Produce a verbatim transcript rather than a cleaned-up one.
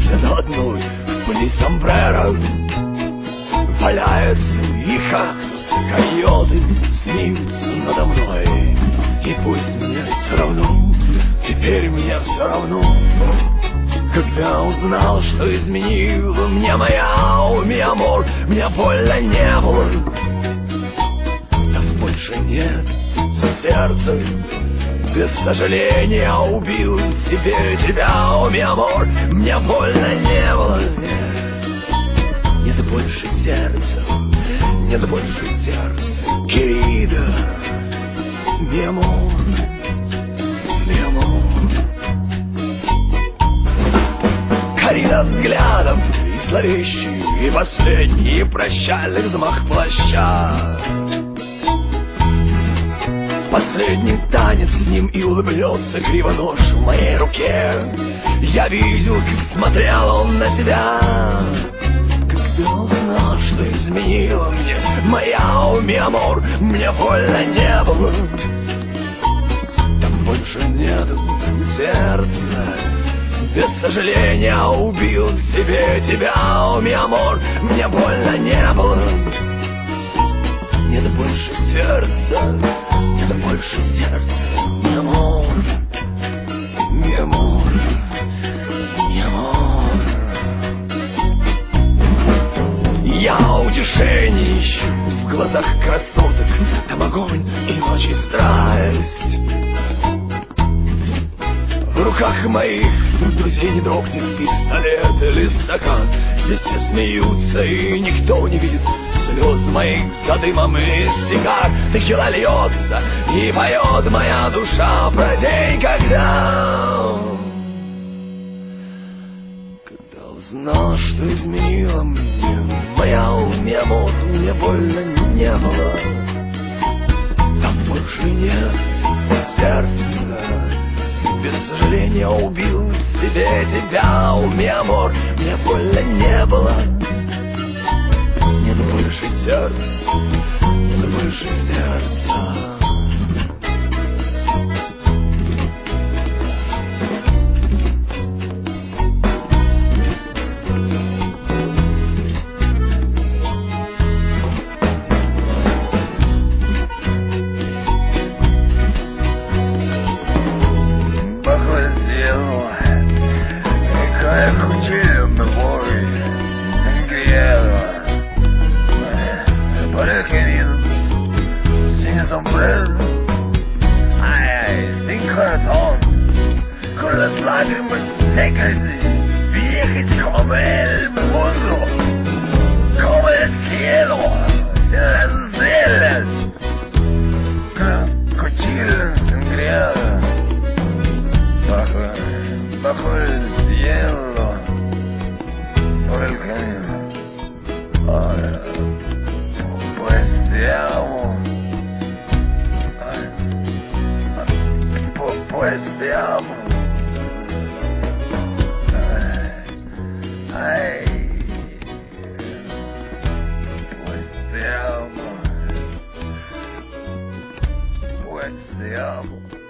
Все до одной в пыли сомбреро валяются и кактусы, койоты смеются надо мной. И пусть мне все равно, теперь мне все равно. Когда узнал, что изменила мне моя ми амор, мне больно не было, там больше нет сердца. Без сожаления убил себе тебя, о, ми амор, мне больно не было, нет, нет больше сердца, нет больше сердца, querida, ми амор, ми амор. Коррида взглядом и зловещий, и последний прощальный взмах плаща. Последний танец с ним, и улыбнется криво нож в моей руке. Я видел, как смотрел он на тебя, когда узнал, что изменила мне моя ми амор, мне больно не было, там больше нету сердца. Без сожаления убил себе тебя, ми амор, мне больно не было, нет больше сердца, нет больше сердца, ми амор, ми амор, ми амор. Я утешение ищу в глазах красоток, там огонь и ночь и страсть. В руках моих друзей не дрогнет пистолет или стакан. Здесь все смеются, и никто не видит слез моих за дымом из сигар. Текила льется, и поет моя душа про день, когда Когда узнал, что изменила мне моя ми амор, мне больно не было, там больше нет сердца. Без сожаления убил в себе тебя, ми амор, мне больно не было, нет больше сердца, нет больше сердца. Con las lágrimas secas, viejas como el mundo, como el cielo, sin las velas, cuchillas sangriadas, bajo, bajo el cielo, por el camino. Ahora, pues te amo, pues te amo. Ay, pues te amo, pues te amo.